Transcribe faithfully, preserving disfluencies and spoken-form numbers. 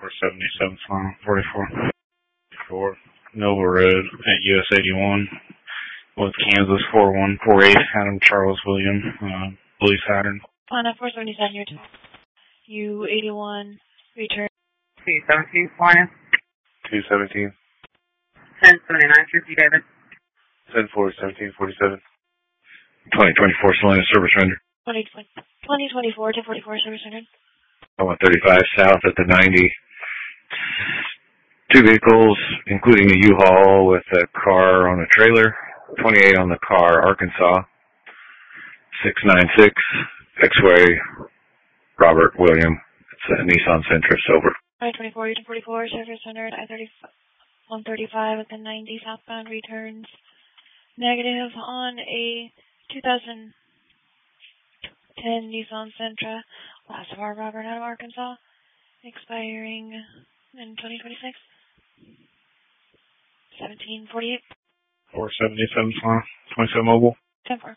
seventy-seven, final, forty-four. four, Nova Road at U S eighty-one with Kansas four one four eight, Adam Charles William, uh, Blue Saturn. On a four seventy-seven, your U eighty-one, return. two seventeen, flying. two seventeen. ten seventy-nine, fifty, David. ten four, seventeen forty-seven. twenty twenty-four, Selena, service render. twenty twenty-four to forty-four, service rendered. one thirty-five south at the ninety. Two vehicles, including a U-Haul with a car on a trailer. twenty-eight on the car, Arkansas. six ninety-six, X-Way, Robert William. It's a Nissan Sentra, over. twenty twenty-four to forty-four, service rendered. I thirty, one thirty-five at the ninety southbound returns. Negative on a two thousand ten Nissan Sentra, last of our Robert out of Arkansas, expiring in twenty twenty-six. seventeen forty-eight. four seventy-seven, final, twenty-seven mobile. ten four.